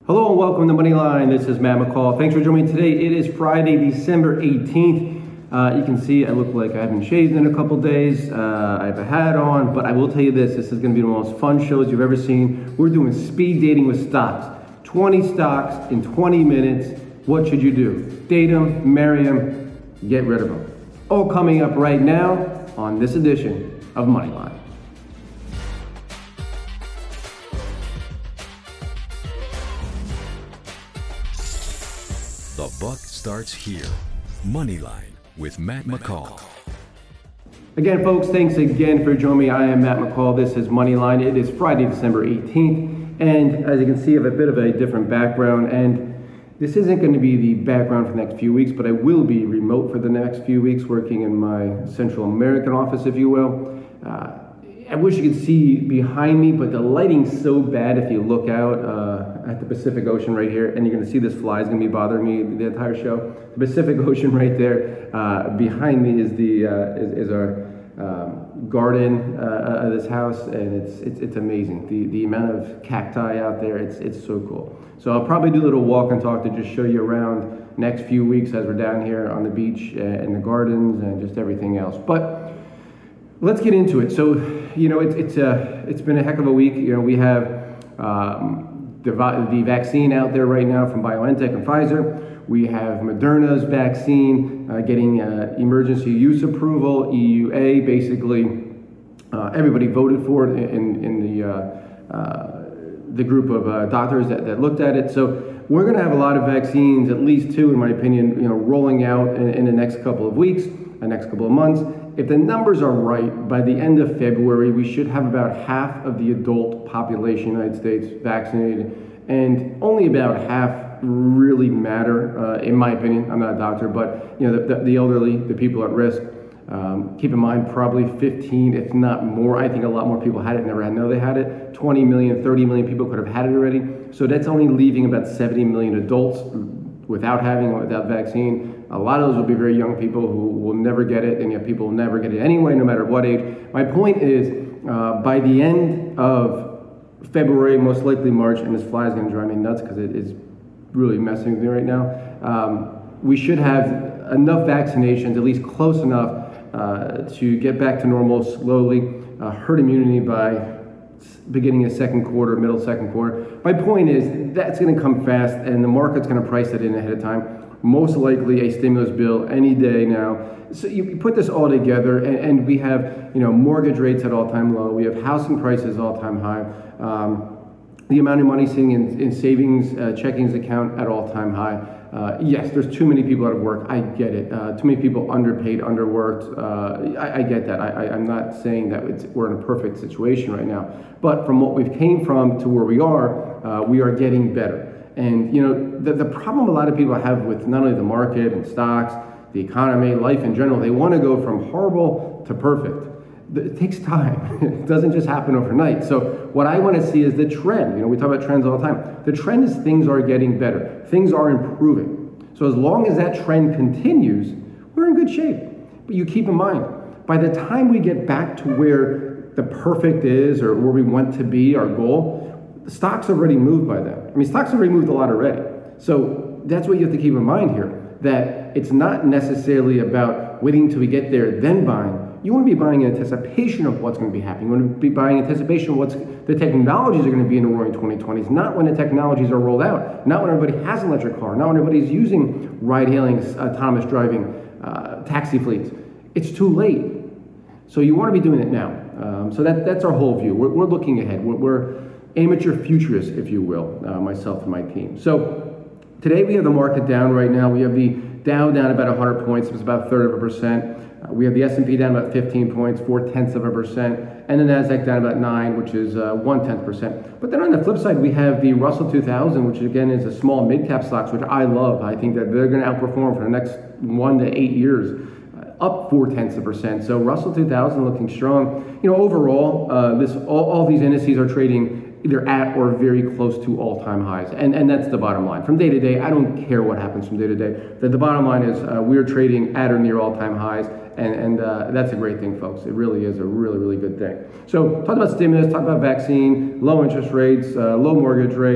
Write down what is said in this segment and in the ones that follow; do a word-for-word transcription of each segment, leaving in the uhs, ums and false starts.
Hello and welcome to Moneyline. This is Matt McCall. Thanks for joining me today. It is Friday, December eighteenth. Uh, you can see I look like I haven't shaved in a couple days. Uh, I have a hat on, but I will tell you this. This is going to be the most fun shows you've ever seen. We're doing speed dating with stocks. twenty stocks in twenty minutes. What should you do? Date them, marry them, get rid of them. All coming up right now on this edition of Moneyline. The buck starts here. Moneyline with Matt McCall. Again, folks, thanks again for joining me. I am Matt McCall. This is Moneyline. It is Friday, December eighteenth. And as you can see, I have a bit of a different background. And this isn't going to be the background for the next few weeks, but I will be remote for the next few weeks, working in my Central American office, if you will. Uh, I wish you could see behind me, but the lighting's so bad if you look out uh, at the Pacific Ocean right here, and you're going to see this fly is going to be bothering me the entire show. The Pacific Ocean right there. Uh, behind me is the uh, is, is our um, garden uh, of this house, and it's it's it's amazing. The the amount of cacti out there, it's it's so cool. So I'll probably do a little walk and talk to just show you around next few weeks as we're down here on the beach and the gardens and just everything else. But let's get into it. So, you know, it's it's a it's been a heck of a week. You know, we have um, the the vaccine out there right now from BioNTech and Pfizer. We have Moderna's vaccine uh, getting uh, emergency use approval, E U A. Basically, uh, everybody voted for it in in the uh, uh, the group of uh, doctors that, that looked at it. So we're going to have a lot of vaccines, at least two, in my opinion, you know, rolling out in, in the next couple of weeks, the next couple of months. If the numbers are right, by the end of February, we should have about half of the adult population in the United States vaccinated, and only about half really matter, uh, in my opinion. I'm not a doctor, but you know, the, the, the elderly, the people at risk. Um, keep in mind, probably fifteen, if not more. I think a lot more people had it, never had know they had it. twenty million, thirty million people could have had it already. So that's only leaving about seventy million adults without having or without vaccine. A lot of those will be very young people who will never get it, and yet people will never get it anyway, no matter what age. My point is, uh, by the end of February, most likely March, and this fly is going to drive me nuts because it is really messing with me right now, um, we should have enough vaccinations, at least close enough, uh, to get back to normal slowly, uh, herd immunity by beginning of second quarter, middle second quarter. My point is that's going to come fast, and the market's going to price it in ahead of time. Most likely a stimulus bill any day now. So you put this all together, and, and we have, you know, mortgage rates at all-time low. We have housing prices all-time high. Um, the amount of money sitting in, in savings, uh, checkings account at all-time high. Uh, yes, there's too many people out of work. I get it. Uh, too many people underpaid, underworked. Uh, I, I get that. I, I, I'm not saying that it's, we're in a perfect situation right now. But from what we've came from to where we are, uh, we are getting better. And, you know, the, the problem a lot of people have with not only the market and stocks, the economy, life in general, they want to go from horrible to perfect. It takes time. It doesn't just happen overnight. So what I want to see is the trend. You know, we talk about trends all the time. The trend is things are getting better. Things are improving. So as long as that trend continues, we're in good shape. But you keep in mind, by the time we get back to where the perfect is or where we want to be, our goal, the stocks have already moved by then. I mean, stocks have already moved a lot already. So that's what you have to keep in mind here, that it's not necessarily about waiting till we get there, then buying. You want to be buying in anticipation of what's going to be happening. You want to be buying in anticipation of what's the technologies are going to be in the roaring twenty twenties, not when the technologies are rolled out, not when everybody has an electric car, not when everybody's using ride-hailing, autonomous driving, uh, taxi fleets. It's too late. So you want to be doing it now. Um, so that that's our whole view. We're, we're looking ahead. We're, we're amateur futurists, if you will, uh, myself and my team. So today we have the market down right now. We have the Dow down about one hundred points. It's about a third of a percent. Uh, we have the S and P down about fifteen points, four-tenths of a percent, and the NASDAQ down about nine, which is uh, one-tenth percent. But then on the flip side, we have the Russell two thousand, which again is a small mid-cap stocks, which I love. I think that they're going to outperform for the next one to eight years, uh, up four-tenths of a percent. So Russell two thousand looking strong. You know, overall, uh, this all, all these indices are trading either at or very close to all-time highs. And and that's the bottom line. From day to day, I don't care what happens from day to day. The, the bottom line is uh, we're trading at or near all-time highs, and, and uh, that's a great thing, folks. It really is a really, really good thing. So talk about stimulus, talk about vaccine, low interest rates, uh, low mortgage rates,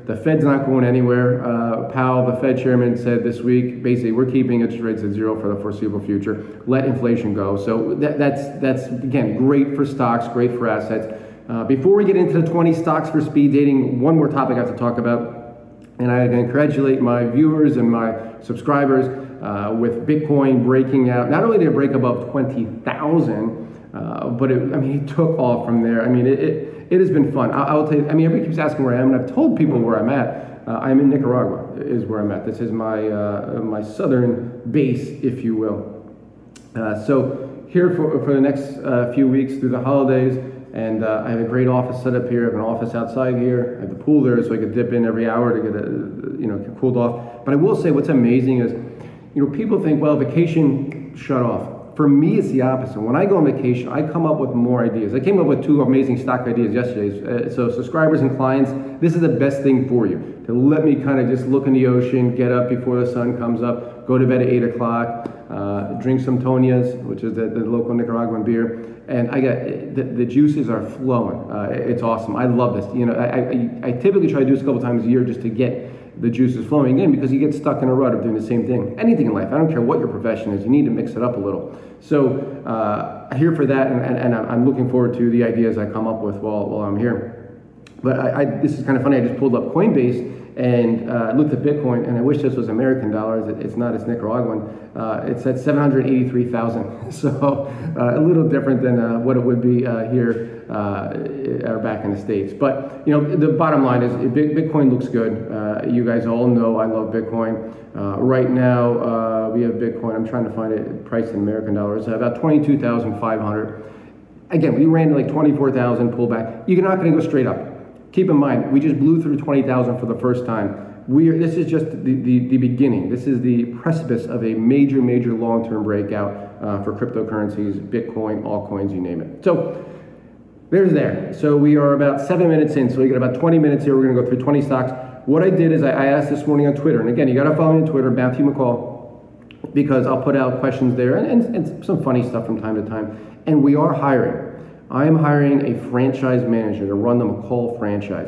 The Fed's not going anywhere. Uh, Powell, the Fed chairman, said this week, basically, we're keeping interest rates at zero for the foreseeable future. Let inflation go. So that, that's, that's again, great for stocks, great for assets. Uh, before we get into the twenty stocks for speed dating, one more topic I have to talk about. And I congratulate my viewers and my subscribers uh, with Bitcoin breaking out. Not only did it break above twenty thousand, uh, but it, I mean, it took off from there. I mean, it, it, it has been fun. I, I will tell you, I mean, everybody keeps asking where I am, and I've told people where I'm at. Uh, I'm in Nicaragua, is where I'm at. This is my, uh, my southern base, if you will. Uh, so here for, for the next uh, few weeks through the holidays, and uh, I have a great office set up here. I have an office outside here. I have the pool there so I could dip in every hour to get a, you know, cooled off. But I will say what's amazing is, you know, people think, well, vacation shut off. For me, it's the opposite. When I go on vacation, I come up with more ideas. I came up with two amazing stock ideas yesterday. Uh, so subscribers and clients, this is the best thing for you. To let me kind of just look in the ocean, get up before the sun comes up, go to bed at eight o'clock, uh, drink some Tonias, which is the, the local Nicaraguan beer. And I got, the, the juices are flowing. Uh, it's awesome. I love this. You know, I, I, I typically try to do this a couple times a year just to get the juices flowing again, because you get stuck in a rut of doing the same thing. Anything in life, I don't care what your profession is, you need to mix it up a little. So uh, here for that, and, and, and I'm looking forward to the ideas I come up with while, while I'm here. But I, I, this is kind of funny. I just pulled up Coinbase and uh, looked at Bitcoin, and I wish this was American dollars. It, it's not. It's Nicaraguan. Uh, it's at seven hundred eighty-three thousand. So uh, a little different than uh, what it would be uh, here uh, or back in the States. But you know, the bottom line is Bitcoin looks good. Uh, you guys all know I love Bitcoin. Uh, right now uh, we have Bitcoin. I'm trying to find it priced in American dollars. Uh, about twenty-two thousand five hundred. Again, we ran to like twenty-four thousand pullback. You're not going to go straight up. Keep in mind, we just blew through twenty thousand for the first time. We are, this is just the, the, the beginning. This is the precipice of a major, major long-term breakout uh, for cryptocurrencies, Bitcoin, altcoins, you name it. So there's there. So we are about seven minutes in. So we got about twenty minutes here. We're going to go through twenty stocks. What I did is I, I asked this morning on Twitter, and again, you got to follow me on Twitter, Matthew McCall, because I'll put out questions there and, and, and some funny stuff from time to time. And we are hiring. I am hiring a franchise manager to run the McCall franchise.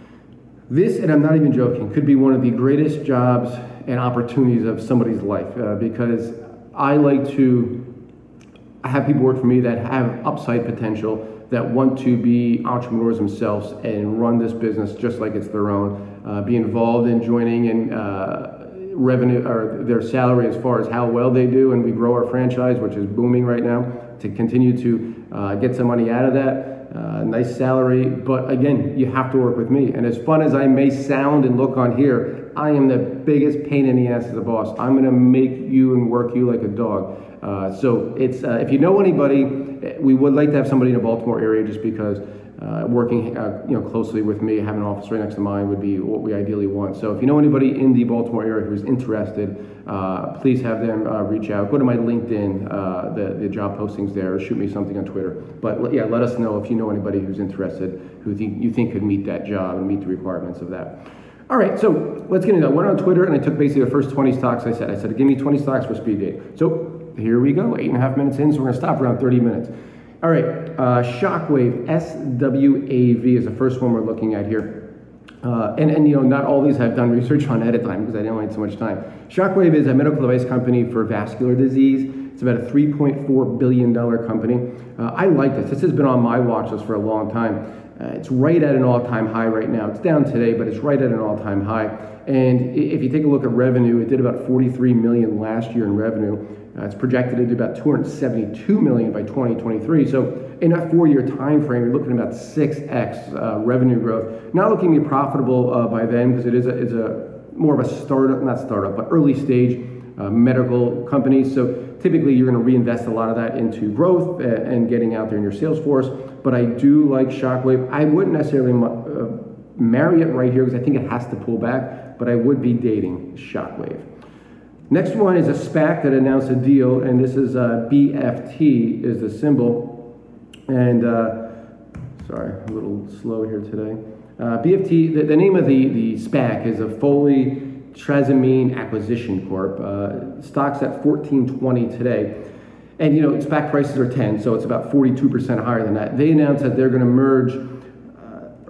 This, and I'm not even joking, could be one of the greatest jobs and opportunities of somebody's life uh, because I like to have people work for me that have upside potential, that want to be entrepreneurs themselves and run this business just like it's their own, uh, be involved in joining in uh, revenue or their salary as far as how well they do, and we grow our franchise, which is booming right now, to continue to uh, get some money out of that, uh, nice salary. But again, you have to work with me. And as fun as I may sound and look on here, I am the biggest pain in the ass as a boss. I'm going to make you and work you like a dog. Uh, so it's uh, if you know anybody, we would like to have somebody in the Baltimore area, just because uh, working uh, you know closely with me, having an office right next to mine would be what we ideally want. So if you know anybody in the Baltimore area who's interested, uh, please have them uh, reach out. Go to my LinkedIn, uh, the, the job postings there, or shoot me something on Twitter. But yeah, let us know if you know anybody who's interested, who think, you think could meet that job and meet the requirements of that. All right, so let's get into that. I went on Twitter and I took basically the first twenty stocks I said. I said, give me twenty stocks for speed date. So here we go, eight and a half minutes in, so we're gonna stop around thirty minutes. All right, uh, Shockwave, S W A V is the first one we're looking at here. Uh, and, and, you know, not all these I've done research on ahead of time because I didn't have so much time. Shockwave is a medical device company for vascular disease. It's about a three point four billion dollars company. Uh, I like this. This has been on my watch list for a long time. Uh, it's right at an all-time high right now. It's down today, but it's right at an all-time high. And if you take a look at revenue, it did about forty-three million dollars last year in revenue. Uh, it's projected to do about two hundred seventy-two million dollars by twenty twenty-three. So in that four-year time frame, you're looking at about six x uh, revenue growth. Not looking to be profitable uh, by then, because it is a, it's a more of a startup, not startup, but early stage uh, medical company. So typically you're going to reinvest a lot of that into growth and getting out there in your sales force. But I do like Shockwave. I wouldn't necessarily uh, marry it right here because I think it has to pull back, but I would be dating Shockwave. Next one is a SPAC that announced a deal, and this is uh, B F T is the symbol. And uh, sorry, a little slow here today. Uh, B F T, the, the name of the, the SPAC is a Foley Trasimene Acquisition Corp. Uh, stock's at fourteen twenty today. And, you know, SPAC prices are ten, so it's about forty-two percent higher than that. They announced that they're going to merge uh,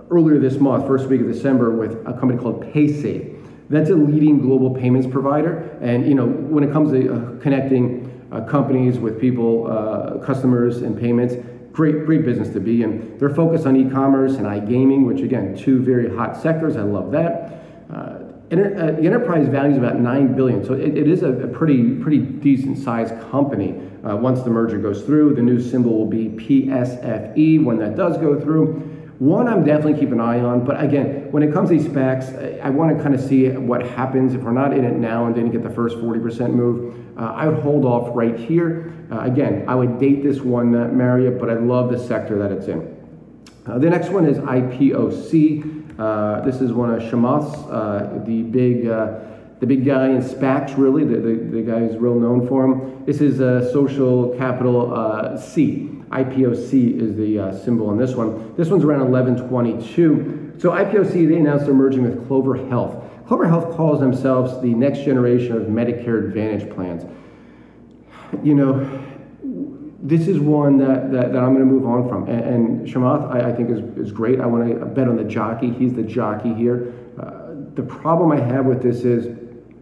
earlier this month, first week of December, with a company called Paysafe. That's a leading global payments provider, and you know when it comes to uh, connecting uh, companies with people, uh, customers, and payments, great great business to be in. They're focused on e-commerce and iGaming, which again, two very hot sectors. I love that. Uh, enter, uh, the enterprise value is about nine billion dollars, so it, it is a, a pretty pretty decent sized company. Uh, once the merger goes through, the new symbol will be P S F E when that does go through. One I'm definitely keeping an eye on, but again, when it comes to these SPACs, I, I want to kind of see what happens if we're not in it now and didn't get the first forty percent move. Uh, I would hold off right here. Uh, again, I would date this one, uh, Marriott, but I love the sector that it's in. Uh, the next one is I P O C. Uh, this is one of Chamath's, uh, the big uh, the big guy in SPACs, really, the, the, the guy who's real known for him. This is uh, Social Capital uh, C. I P O C is the uh, symbol on this one. This one's around eleven twenty-two. So I P O C, they announced they're merging with Clover Health. Clover Health calls themselves the next generation of Medicare Advantage plans. You know, this is one that, that, that I'm going to move on from. And, and Chamath, I, I think, is, is great. I want to bet on the jockey. He's the jockey here. Uh, the problem I have with this is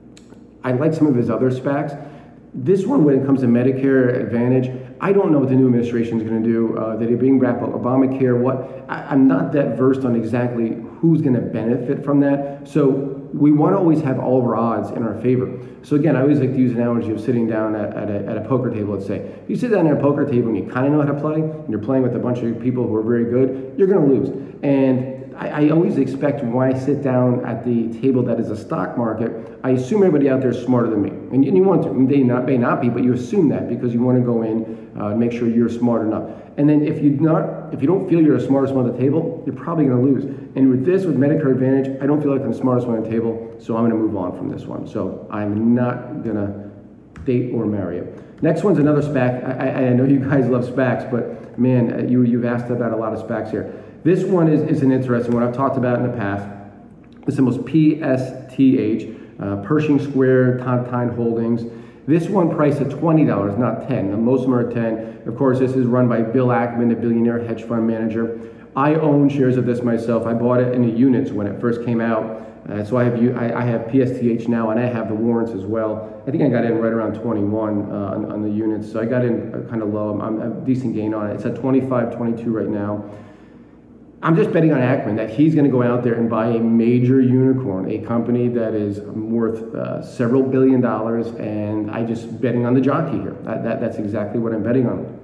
I like some of his other SPACs. This one, when it comes to Medicare Advantage, I don't know what the new administration is going to do. Uh, that they bring back Obamacare. What I, I'm not that versed on exactly who's going to benefit from that. So we want to always have all of our odds in our favor. So again, I always like to use an analogy of sitting down at, at, a, at a poker table. Let's say if you sit down at a poker table and you kind of know how to play, and you're playing with a bunch of people who are very good, you're going to lose. And I, I always expect when I sit down at the table that is a stock market, I assume everybody out there is smarter than me. And, and you want to. And they not, may not be, but you assume that because you want to go in uh, and make sure you're smart enough. And then if you not, if you don't feel you're the smartest one at the table, you're probably going to lose. And with this, with Medicare Advantage, I don't feel like I'm the smartest one at the table, so I'm going to move on from this one. So I'm not going to date or marry it. Next one's another SPAC. I, I, I know you guys love SPACs, but man, you, you've asked about a lot of SPACs here. This one is, is an interesting one I've talked about in the past. The symbol's P S T H, uh, Pershing Square Tontine Holdings. This one priced at twenty dollars, not ten dollars. Most of them are at ten dollars. Of course, this is run by Bill Ackman, a billionaire hedge fund manager. I own shares of this myself. I bought it in the units when it first came out. Uh, so I have I, I have P S T H now, and I have the warrants as well. I think I got in right around twenty-one uh, on, on the units. So I got in uh, kind of low. I'm, I'm a decent gain on it. It's at twenty-five, twenty-two right now. I'm just betting on Ackman that he's going to go out there and buy a major unicorn, a company that is worth uh, several billion dollars, and I just betting on the jockey here. That, that, that's exactly what I'm betting on.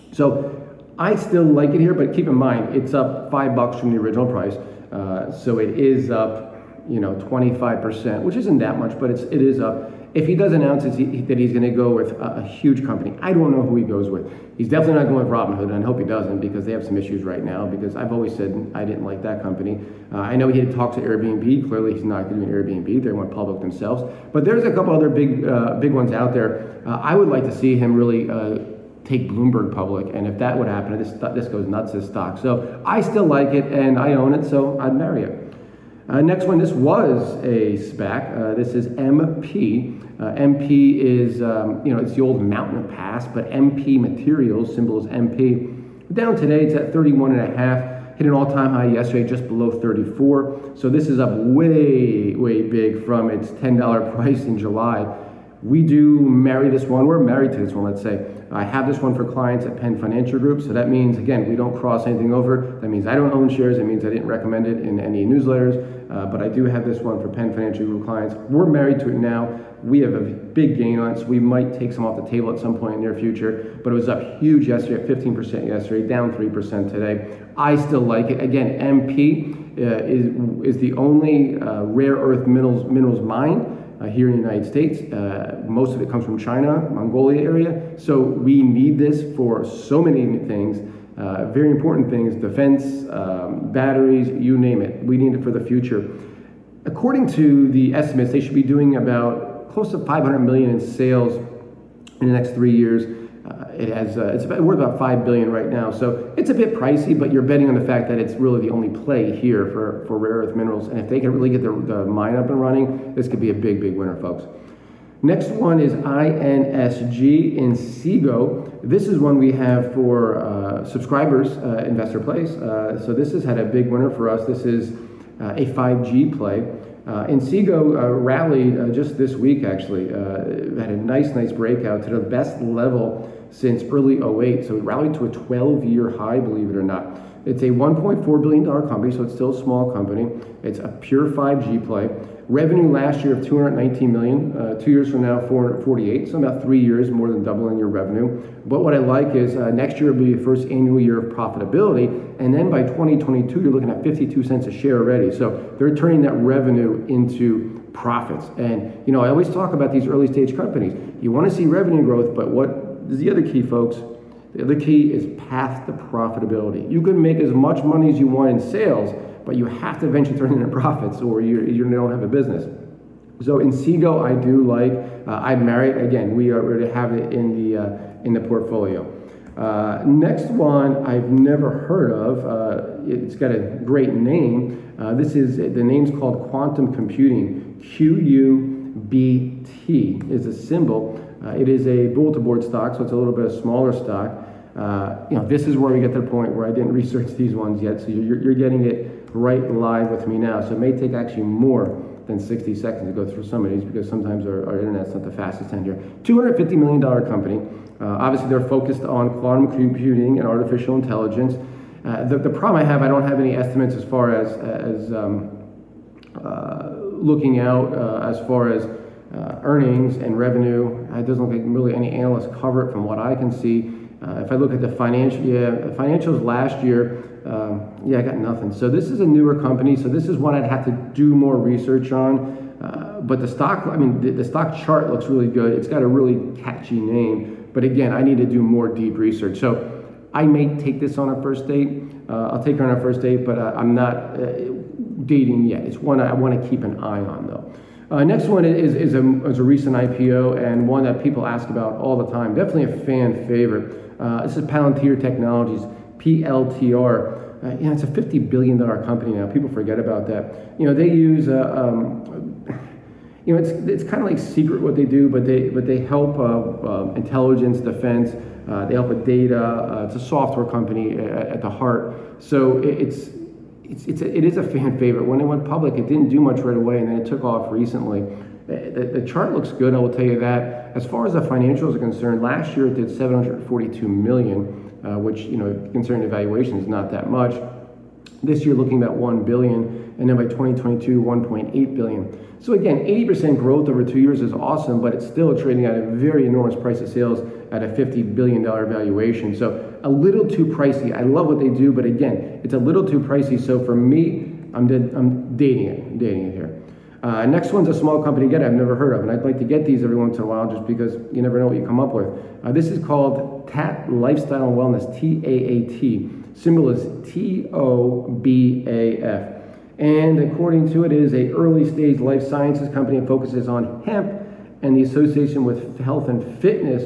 So I still like it here, but keep in mind, it's up five bucks from the original price. Uh, so it is up, you know, twenty-five percent, which isn't that much, but it's, it is up. If he does announce that he's going to go with a, a huge company, I don't know who he goes with. He's definitely not going with Robinhood, and I hope he doesn't because they have some issues right now, because I've always said I didn't like that company. Uh, I know he had talked to Airbnb. Clearly, he's not doing Airbnb. They went public themselves. But there's a couple other big uh, big ones out there. Uh, I would like to see him really uh, take Bloomberg public, and if that would happen, this, this goes nuts as stock. So I still like it, and I own it, so I'd marry it. Uh, next one, this was a SPAC. Uh, this is M P. Uh, M P is, um, you know, it's the old Mountain Pass, but M P Materials, symbol is M P. Down today, it's at thirty-one and a half. Hit an all-time high yesterday, just below thirty-four. So this is up way, way big from its ten dollar price in July. We do marry this one. We're married to this one, let's say. I have this one for clients at Penn Financial Group. So that means, again, we don't cross anything over. That means I don't own shares. It means I didn't recommend it in any newsletters. Uh, but I do have this one for Penn Financial Group clients. We're married to it now. We have a big gain on it, so we might take some off the table at some point in the near future. But it was up huge yesterday, at fifteen percent yesterday, down three percent today. I still like it. Again, M P uh, is, is the only uh, rare earth minerals, minerals mine Uh, here in the United States. Uh, most of it comes from China, Mongolia area. So we need this for so many things, uh, very important things, defense, um, batteries, you name it. We need it for the future. According to the estimates, they should be doing about close to five hundred million in sales in the next three years. Uh, it has, uh, it's about, worth about five billion right now. So it's a bit pricey, but you're betting on the fact that it's really the only play here for, for rare earth minerals. And if they can really get the, the mine up and running, this could be a big, big winner, folks. Next one is I N S G Inseego. This is one we have for uh, subscribers, uh, Investor Place. Uh, so this has had a big winner for us. This is uh, a five G play. Uh, Inseego uh, rallied uh, just this week, actually. Uh, had a nice, nice breakout to the best level since early oh eight. So it rallied to a twelve-year high, believe it or not. It's a one point four billion dollars company, so it's still a small company. It's a pure five G play. Revenue last year of two hundred nineteen million dollars, uh, two years from now, four hundred forty-eight, so about three years, more than doubling your revenue. But what I like is uh, next year will be the first annual year of profitability, and then by twenty twenty-two, you're looking at fifty-two cents a share already. So they're turning that revenue into profits. And, you know, I always talk about these early stage companies. You want to see revenue growth, but what is the other key, folks? The other key is path to profitability. You can make as much money as you want in sales, but you have to eventually turn into profits or you you don't have a business. So Inseego, I do like. Uh, I married again. We already have it in the uh, in the portfolio. Uh, next one I've never heard of. Uh, it's got a great name. Uh, this is the name's called Quantum Computing. Q U B T is a symbol. Uh, it is a bull-to-board stock, so it's a little bit of smaller stock. Uh, you know, this is where we get to the point where I didn't research these ones yet, so you're, you're getting it right live with me now. So it may take actually more than sixty seconds to go through some of these because sometimes our, our internet's not the fastest in here. two hundred fifty million dollars company. Uh, obviously, they're focused on quantum computing and artificial intelligence. Uh, the, the problem I have, I don't have any estimates as far as, as um, uh, looking out uh, as far as uh, earnings and revenue. It doesn't look like really any analysts cover it from what I can see. Uh, if I look at the financial, yeah, financials last year, um, yeah, I got nothing. So this is a newer company. So this is one I'd have to do more research on. Uh, but the stock, I mean, the, the stock chart looks really good. It's got a really catchy name. But again, I need to do more deep research. So I may take this on a first date. Uh, I'll take her on a first date, but uh, I'm not uh, dating yet. It's one I want to keep an eye on, though. Uh, next one is, is, a, is a recent I P O and one that people ask about all the time. Definitely a fan favorite. Uh, this is Palantir Technologies, P L T R. Uh, you know, it's a fifty billion dollars company now. People forget about that. You know, they use, uh, um, you know, it's it's kind of like secret what they do, but they but they help uh, uh, intelligence, defense. Uh, they help with data. Uh, it's a software company at, at the heart. So it, it's it's it's a, it is a fan favorite. When it went public, it didn't do much right away, and then it took off recently. The, the chart looks good, I will tell you that. As far as the financials are concerned, last year it did seven hundred forty-two million dollars, uh, which, you know, considering the valuation is not that much. This year looking at one billion dollars, and then by twenty twenty-two, one point eight billion dollars. So again, eighty percent growth over two years is awesome, but it's still trading at a very enormous price of sales at a fifty billion dollars valuation. So a little too pricey. I love what they do, but again, it's a little too pricey. So for me, I'm, did, I'm dating it, I'm dating it here. Uh, next one's a small company, again, I've never heard of, and I'd like to get these every once in a while just because you never know what you come up with. Uh, this is called T A T Lifestyle and Wellness, T A A T. Symbol is T O B A F. And according to it, it is a early stage life sciences company that focuses on hemp and the association with health and fitness,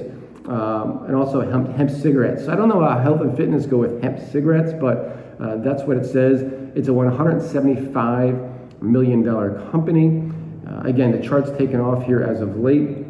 um, and also hemp, hemp cigarettes. So I don't know how health and fitness go with hemp cigarettes, but uh, that's what it says. It's a one hundred seventy-five million dollar company. Uh, again, the chart's taken off here as of late.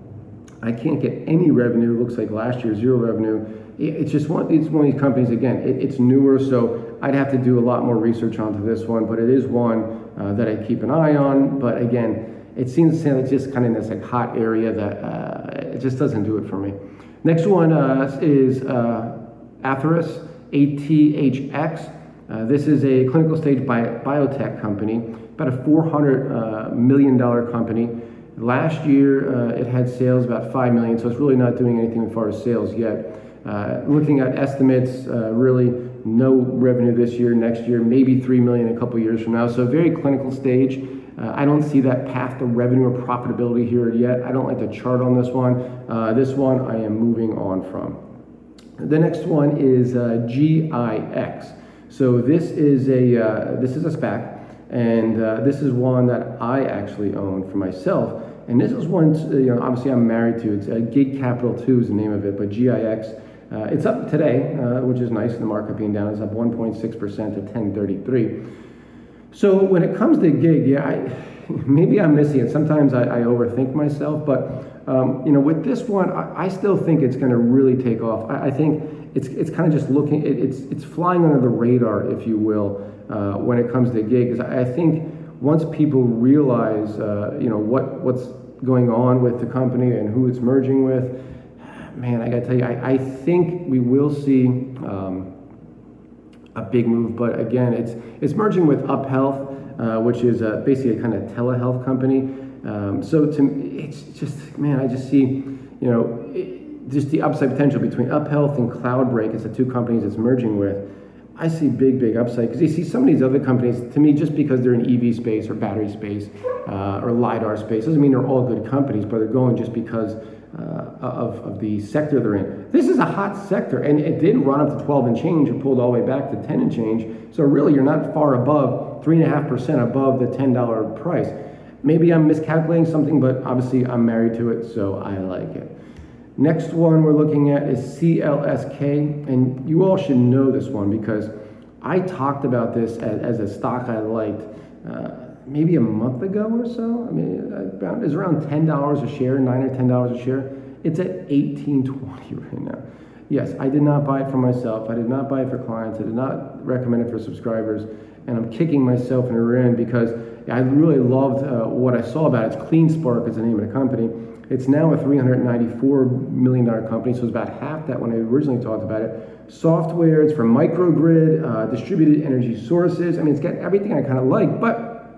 I can't get any revenue. Looks like last year zero revenue. It, it's just one. It's one of these companies. Again, it, it's newer, so I'd have to do a lot more research onto this one. But it is one uh, that I keep an eye on. But again, it seems to like just kind of in this like hot area that uh, it just doesn't do it for me. Next one uh, is uh, Atheros, A T H X. Uh, this is a clinical stage bio- biotech company, about a four hundred uh, million dollars company. Last year, uh, it had sales about five million dollars, so it's really not doing anything as far as sales yet. Uh, looking at estimates, uh, really no revenue this year, next year, maybe three million dollars a couple years from now. So very clinical stage. Uh, I don't see that path to revenue or profitability here yet. I don't like the chart on this one. Uh, this one I am moving on from. The next one is uh, G I X. So this is a uh, this is a SPAC, and uh, this is one that I actually own for myself. And this is one, you know, obviously I'm married to. It's uh, Gig Capital two is the name of it, but G I X, uh, it's up today, uh, which is nice. The market being down is up one point six percent to ten thirty-three. So when it comes to Gig, yeah, I, maybe I'm missing it. Sometimes I, I overthink myself, but um, you know, with this one, I, I still think it's going to really take off. I, I think it's it's kind of just looking, it, it's it's flying under the radar, if you will, uh, when it comes to gigs. I, I think once people realize, uh, you know, what what's going on with the company and who it's merging with, man, I got to tell you, I, I think we will see um, a big move. But again, it's it's merging with UpHealth. Uh, which is uh, basically a kind of telehealth company. Um, so to me, it's just, man, I just see, you know, it, just the upside potential between UpHealth and Cloudbreak as the two companies it's merging with. I see big, big upside because you see some of these other companies, to me, just because they're in E V space or battery space uh, or LiDAR space, doesn't mean they're all good companies, but they're going just because uh, of, of the sector they're in. This is a hot sector, and it did run up to twelve and change and pulled all the way back to ten and change. So really, you're not far above, three point five percent above the ten dollar price. Maybe I'm miscalculating something, but obviously I'm married to it, so I like it. Next one we're looking at is C L S K, and you all should know this one because I talked about this as, as a stock I liked uh, maybe a month ago or so. I mean, about, it's around ten dollars a share, nine or ten dollars a share. It's at eighteen twenty right now. Yes, I did not buy it for myself. I did not buy it for clients. I did not recommend it for subscribers, and I'm kicking myself in the rear end because I really loved uh, what I saw about it. It's CleanSpark is the name of the company. It's now a three hundred ninety-four million dollars company, so it's about half that when I originally talked about it. Software, it's for microgrid, uh, distributed energy sources. I mean, it's got everything I kind of like, but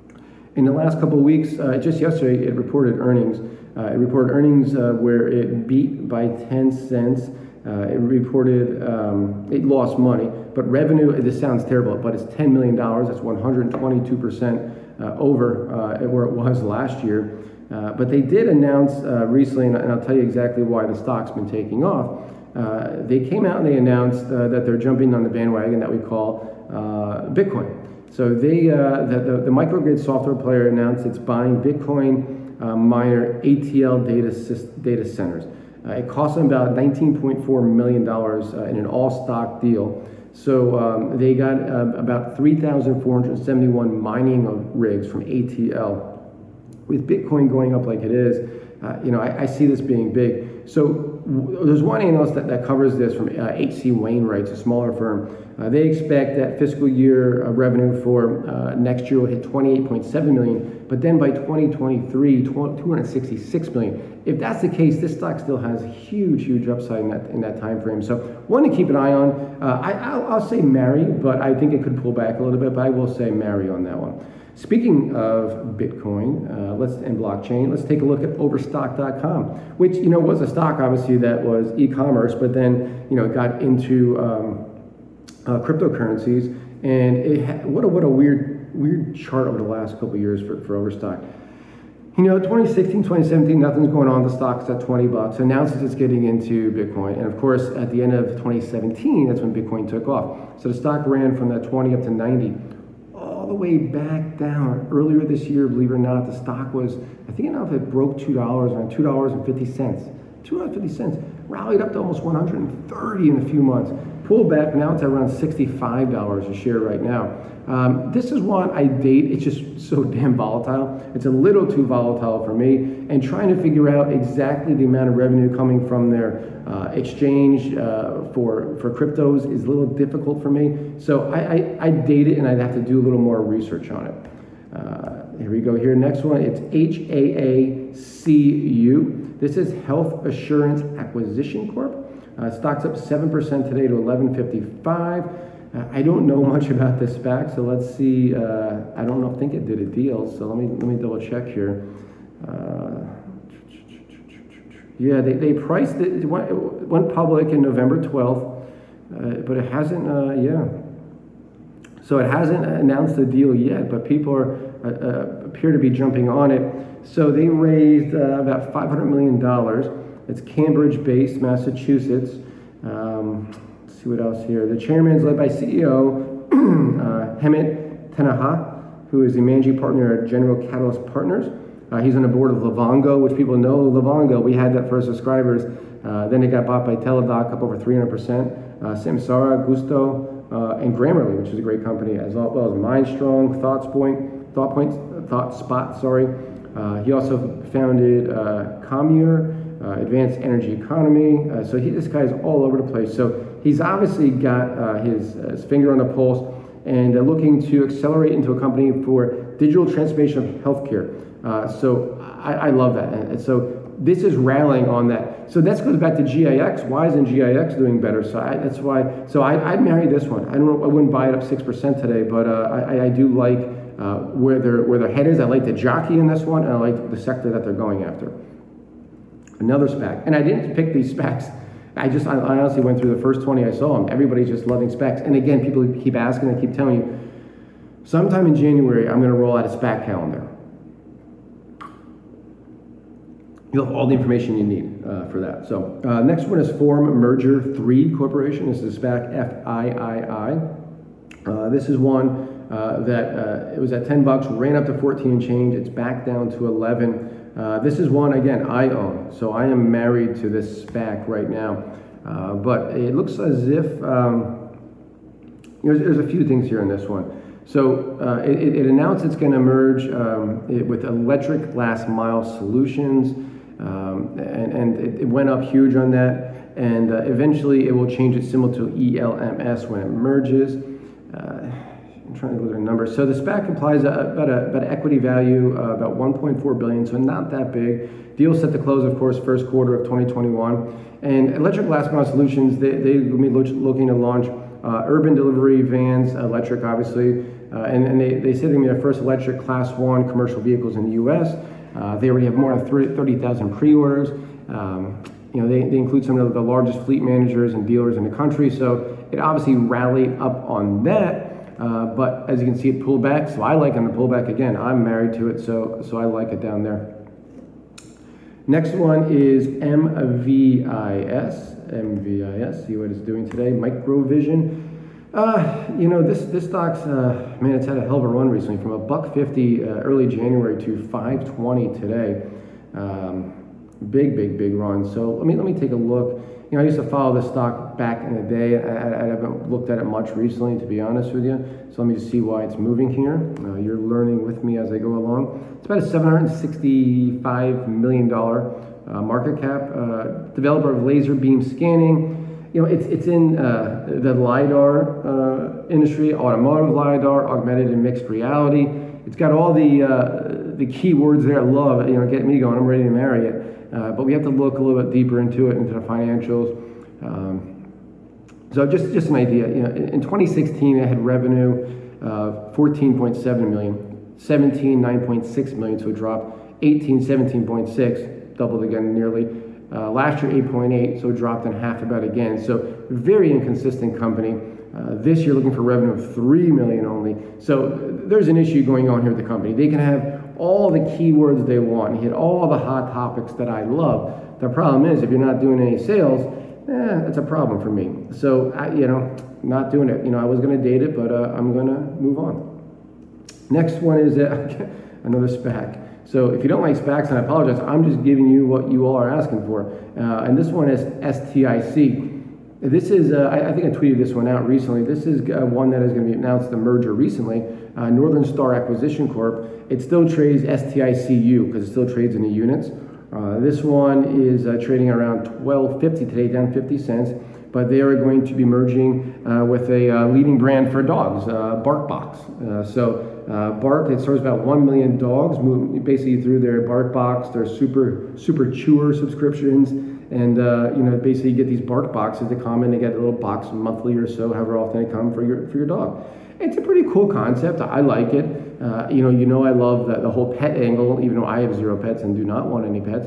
in the last couple of weeks, uh, just yesterday, it reported earnings. Uh, it reported earnings uh, where it beat by ten cents. Uh, it reported um, it lost money, but revenue, this sounds terrible, but it's ten million dollars. That's one hundred twenty-two percent uh, over uh, where it was last year. Uh, but they did announce uh, recently, and I'll tell you exactly why the stock's been taking off. Uh, they came out and they announced uh, that they're jumping on the bandwagon that we call uh, Bitcoin. So they, uh, the, the, the microgrid software player announced it's buying Bitcoin uh, miner A T L data, data centers. Uh, it cost them about nineteen point four million dollars uh, in an all-stock deal. So um, they got uh, about three thousand four hundred seventy-one mining rigs from A T L. With Bitcoin going up like it is, uh, you know, I, I see this being big. So w- there's one analyst that, that covers this from uh, H C Wainwright, it's a smaller firm. Uh, they expect that fiscal year uh, revenue for uh, next year will hit twenty-eight point seven million, but then by twenty twenty-three, two hundred sixty-six million. If that's the case, this stock still has huge, huge upside in that in that time frame. So one to keep an eye on. Uh, I, I'll, I'll say marry, but I think it could pull back a little bit. But I will say marry on that one. Speaking of Bitcoin, uh, let's and blockchain, let's take a look at Overstock dot com, which you know was a stock obviously that was e-commerce, but then you know it got into um, uh, cryptocurrencies, and it ha- what a what a weird weird chart over the last couple of years for, for Overstock. You know, twenty sixteen, twenty seventeen, nothing's going on. The stock's at twenty bucks. Announces it's getting into Bitcoin, and of course, at the end of twenty seventeen, that's when Bitcoin took off. So the stock ran from that twenty up to ninety. All the way back down. Earlier this year, believe it or not, the stock was, I think enough it broke two dollars, around two dollars and fifty cents. two dollars and fifty cents. Rallied up to almost one hundred thirty in a few months. Pulled back, now it's at around sixty-five dollars a share right now. Um, this is one I date, it's just so damn volatile. It's a little too volatile for me, and trying to figure out exactly the amount of revenue coming from their uh, exchange uh, for, for cryptos is a little difficult for me. So I, I, I date it, and I'd have to do a little more research on it. Uh, here we go here. Next one, it's H A A C U. This is Health Assurance Acquisition Corp. Uh, stock's up seven percent today to eleven fifty-five. Uh, I don't know much about this SPAC, so let's see. Uh, I don't know. I think it did a deal, so let me let me double check here. Uh, yeah, they, they priced it. It went, it went public in November twelfth, uh, but it hasn't. Uh, yeah, so it hasn't announced a deal yet, but people are uh, uh, appear to be jumping on it. So they raised uh, about five hundred million dollars. It's Cambridge-based, Massachusetts. Um, let's see what else here. The chairman is led by C E O uh, Hemant Tenaha, who is the managing partner at General Catalyst Partners. Uh, he's on the board of Livongo, which people know Livongo. We had that for our subscribers. Uh, then it got bought by Teladoc, up over three hundred percent. Uh, Samsara, Gusto, uh, and Grammarly, which is a great company, as well as Mindstrong, ThoughtSpoint, Thought Point, ThoughtSpot, sorry. Uh, he also founded uh, Commure, uh, Advanced Energy Economy. Uh, so he, this guy's all over the place. So he's obviously got uh, his, uh, his finger on the pulse and uh, looking to accelerate into a company for digital transformation of healthcare. Uh, so I, I love that. And so this is rallying on that. So that goes back to G I X. Why isn't G I X doing better? So I, that's why. So I, I'd marry this one. I don't know. I wouldn't buy it up six percent today, but uh, I, I do like uh, where their where their head is. I like the jockey in this one, and I like the sector that they're going after. Another SPAC, and I didn't pick these SPACs. I just I honestly went through the first twenty I saw them. Everybody's just loving SPACs, and again, people keep asking. I keep telling you. Sometime in January, I'm going to roll out a SPAC calendar. You'll have all the information you need uh, for that. So uh, next one is Forum Merger three Corporation. This is SPAC F I I I. Uh, this is one uh, that uh, it was at ten bucks, ran up to fourteen and change. It's back down to eleven. Uh, this is one, again, I own. So I am married to this SPAC right now. Uh, but it looks as if, um, you know, there's, there's a few things here in this one. So uh, it, it announced it's going to merge um, it, with Electric Last Mile Solutions. Um, and and it, it went up huge on that, and uh, eventually it will change it similar to E L M S when it merges. Uh, I'm trying to look at the numbers. So the SPAC implies a, about a about equity value uh, about one point four billion dollars, so not that big. Deal set to close, of course, first quarter of twenty twenty-one. And Electric Last Mile Solutions, they they will be looking to launch uh, urban delivery vans, electric, obviously, uh, and and they they said they're going to be the first electric Class One commercial vehicles in the U S. Uh, they already have more than thirty thousand pre-orders. Um, you know, they, they include some of the largest fleet managers and dealers in the country. So it obviously rallied up on that. Uh, but as you can see, it pulled back. So I like on the pullback again. I'm married to it, so so I like it down there. Next one is M V I S. M V I S. See what it's doing today. Microvision. Uh, you know, this this stock's, uh, man, it's had a hell of a run recently, from a buck fifty uh, early January to five twenty today. Um, big, big, big run. So let me let me take a look. You know, I used to follow this stock back in the day. I, I haven't looked at it much recently, to be honest with you. So let me just see why it's moving here. Uh, you're learning with me as I go along. It's about a seven hundred sixty-five million dollars uh, market cap. Uh, developer of laser beam scanning. You know, it's it's in uh, the LiDAR uh, industry, automotive LiDAR, augmented and mixed reality. It's got all the uh, the keywords there. I love it. You know, get me going. I'm ready to marry it. Uh, but we have to look a little bit deeper into it, into the financials. Um, so just just an idea. You know, in, in twenty sixteen, it had revenue uh, fourteen point seven million, seventeen nine point six million, so it dropped. eighteen seventeen point six, doubled again nearly. Uh, last year, eight point eight, so it dropped in half about again. So very inconsistent company. Uh, this year, looking for revenue of three million only. So there's an issue going on here with the company. They can have all the keywords they want and hit all the hot topics that I love. The problem is, if you're not doing any sales, eh, that's a problem for me. So, I, you know, not doing it. You know, I was going to date it, but uh, I'm going to move on. Next one is uh, another SPAC. So if you don't like SPACs, and I apologize, I'm just giving you what you all are asking for. Uh, and this one is S T I C. This is, uh, I, I think I tweeted this one out recently. This is uh, one that is going to be announced, the merger recently. Uh, Northern Star Acquisition Corp. It still trades S T I C U because it still trades in the units. Uh, this one is uh, trading around twelve fifty today, down fifty cents. But they are going to be merging uh, with a uh, leading brand for dogs, uh, BarkBox. Uh, so uh, Bark, it serves about one million dogs, move basically through their BarkBox, their super super chewer subscriptions, and uh, you know, basically you get these Bark boxes that come in. They get a little box monthly or so, however often they come for your for your dog. It's a pretty cool concept. I like it. Uh, you know, you know, I love the, the whole pet angle, even though I have zero pets and do not want any pets.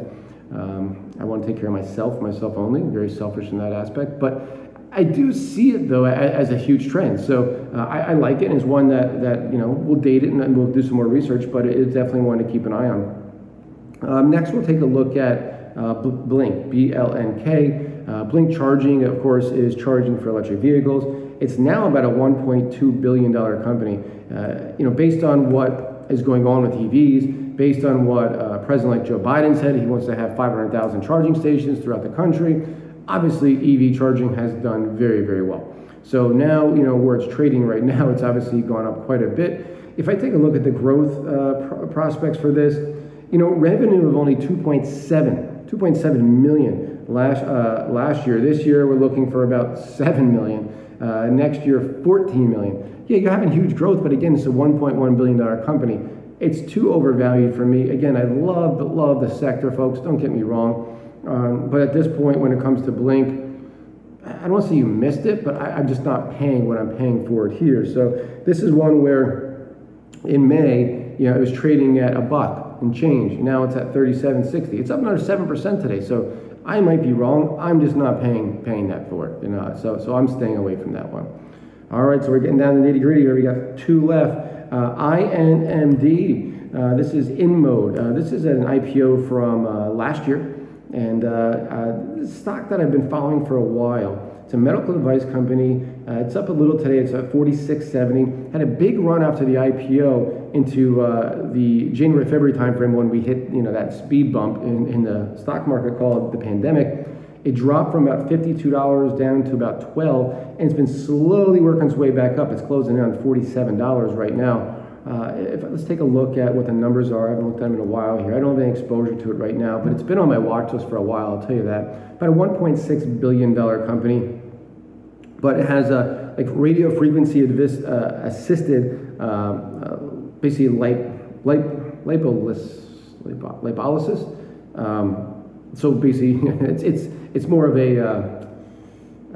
Um, I want to take care of myself, myself only. I'm very selfish in that aspect. But I do see it, though, as a huge trend. So uh, I, I like it, and it's one that, that, you know, we'll date it and we'll do some more research, but it is definitely one to keep an eye on. Um, next, we'll take a look at uh, Blink, B L N K. Uh, Blink Charging, of course, is charging for electric vehicles. It's now about a one point two billion dollars company. Uh, you know, based on what is going on with E Vs, based on what uh, President-elect Joe Biden said, he wants to have five hundred thousand charging stations throughout the country. Obviously, E V charging has done very, very well. So now, you know, where it's trading right now, it's obviously gone up quite a bit. if I take a look at the growth uh, pr- prospects for this, you know, revenue of only two point seven million last uh, last year. This year we're looking for about seven million. Uh, next year, fourteen million. Yeah, you're having huge growth, but again, it's a one point one billion dollars company. It's too overvalued for me. Again, I love, love the sector, folks. Don't get me wrong. Um, but at this point, when it comes to Blink, I don't say you missed it, but I, I'm just not paying what I'm paying for it here. So this is one where in May, you know, it was trading at a buck and change. Now it's at thirty-seven sixty. It's up another seven percent today. So I might be wrong. I'm just not paying paying that for it. You know, so so I'm staying away from that one. All right, so we're getting down to the nitty gritty here. We got two left. Uh, I N M D. Uh, this is InMode. Uh, this is an I P O from uh, last year. And uh, uh, stock that I've been following for a while. It's a medical device company. Uh, it's up a little today. It's at forty-six seventy. Had a big run after the I P O into uh, the January February timeframe when we hit, you know, that speed bump in, in the stock market called the pandemic. It dropped from about fifty-two dollars down to about twelve dollars, and it's been slowly working its way back up. It's closing in on forty-seven dollars right now. Uh, if, let's take a look at what the numbers are. I haven't looked at them in a while here. I don't have any exposure to it right now, but it's been on my watch list for a while, I'll tell you that. About a one point six billion dollars company, but it has a like radio frequency advis, uh, assisted, um, uh, basically lip, lip, lipolysis, lipo, lipolysis. Um, so basically, it's it's it's more of a. Uh,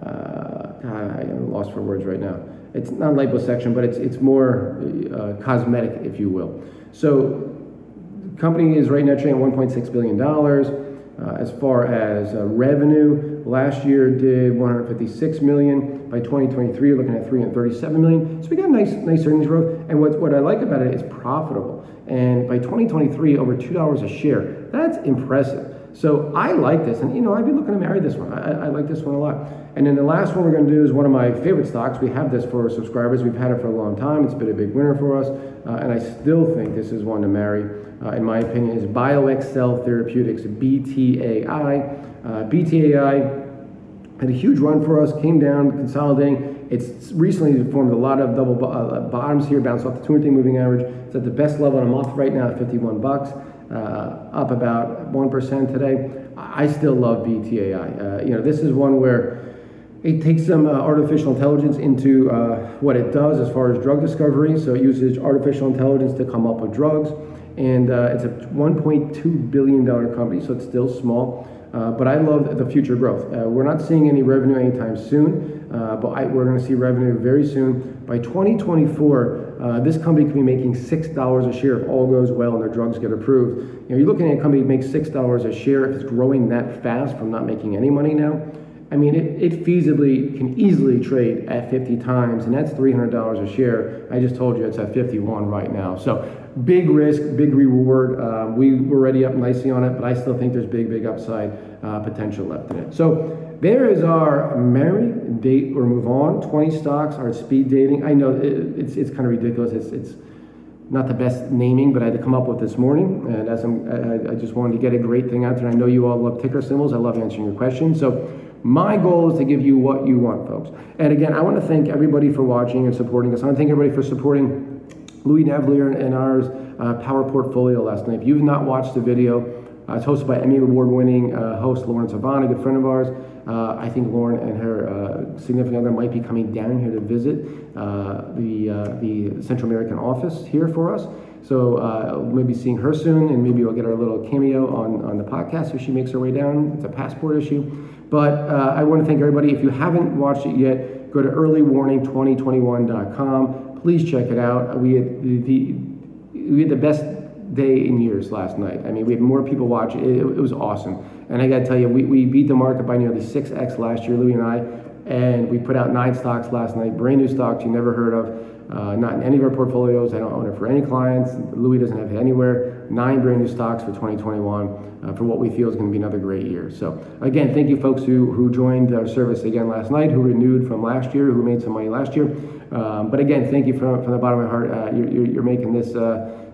uh, I'm lost for words right now. It's not liposuction, but it's it's more uh, cosmetic, if you will. So the company is right now trading at one point six billion dollars. Uh, as far as uh, revenue, last year did one hundred fifty-six million dollars. By twenty twenty-three, you're looking at three hundred thirty-seven million dollars. So we got nice nice earnings growth. And what, what I like about it is profitable. And by twenty twenty-three, over two dollars a share. That's impressive. So I like this, and you know, I've been looking to marry this one. I, I like this one a lot. And then the last one we're going to do is one of my favorite stocks. We have this for our subscribers. We've had it for a long time. It's been a big winner for us, uh, and I still think this is one to marry. Uh, in my opinion, is BioXcel Therapeutics, B T A I. Uh, B T A I had a huge run for us, came down, consolidating. It's recently formed a lot of double uh, bottoms here, bounced off the two hundred day moving average. It's at the best level in a month right now at fifty-one bucks. Uh, up about one percent today. I still love B T A I. Uh, you know, this is one where it takes some uh, artificial intelligence into uh, what it does as far as drug discovery. So it uses artificial intelligence to come up with drugs. And uh, it's a one point two billion dollars company, so it's still small. Uh, but I love the future growth. Uh, we're not seeing any revenue anytime soon, uh, but I, we're going to see revenue very soon. By twenty twenty-four, uh, this company could be making six dollars a share if all goes well and their drugs get approved. You know, you're looking at a company that makes six dollars a share if it's growing that fast from not making any money now. I mean, it, it feasibly can easily trade at fifty times, and that's three hundred dollars a share. I just told you it's at fifty-one right now. So big risk, big reward. Uh, we were already up nicely on it, but I still think there's big, big upside uh, potential left in it. So there is our marry, date, or move on. twenty stocks, our speed dating. I know it, it's it's kind of ridiculous. It's it's not the best naming, but I had to come up with this morning. And as I'm, I, I just wanted to get a great thing out there. I know you all love ticker symbols. I love answering your questions. So my goal is to give you what you want, folks. And again, I want to thank everybody for watching and supporting us. I want to thank everybody for supporting Louis Navalier and ours uh, Power Portfolio last night. If you've not watched the video, uh, it's hosted by Emmy Award-winning uh, host Lauren Savant, a good friend of ours. Uh, I think Lauren and her uh, significant other might be coming down here to visit uh, the uh, the Central American office here for us. So uh, we'll maybe seeing her soon, and maybe we'll get our little cameo on, on the podcast if she makes her way down. It's a passport issue. But uh, I want to thank everybody. If you haven't watched it yet, go to early warning twenty twenty-one dot com. Please check it out. We had the, the we had the best day in years last night. I mean, we had more people watch it. It, it was awesome. And I got to tell you, we, we beat the market by nearly six X last year, Louis and I. And we put out nine stocks last night, brand new stocks you never heard of. Uh, not in any of our portfolios. I don't own it for any clients. Louis doesn't have it anywhere. Nine brand new stocks for twenty twenty-one uh, for what we feel is going to be another great year. So again, thank you folks who, who joined our service again last night, who renewed from last year, who made some money last year. Um, but again, thank you from, from the bottom of my heart. Uh, you're, you're, you're making this uh,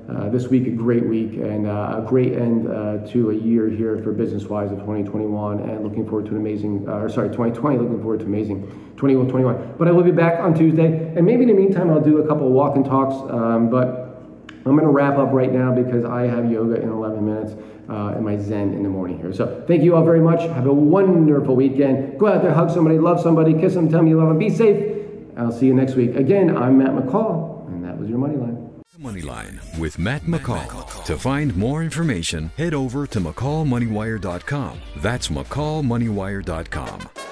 uh, this week a great week and uh, a great end uh, to a year here for business-wise of twenty twenty-one, and looking forward to an amazing, uh, or sorry, twenty twenty, looking forward to amazing twenty twenty-one. But I will be back on Tuesday, and maybe in the meantime I'll do a couple of walk and talks, um, but I'm going to wrap up right now because I have yoga in eleven minutes uh, and my Zen in the morning here. So thank you all very much. Have a wonderful weekend. Go out there, hug somebody, love somebody, kiss them, tell them you love them. Be safe. I'll see you next week. Again, I'm Matt McCall, and that was your Moneyline. Moneyline with Matt McCall. To find more information, head over to McCall Money Wire dot com. That's McCall Money Wire dot com.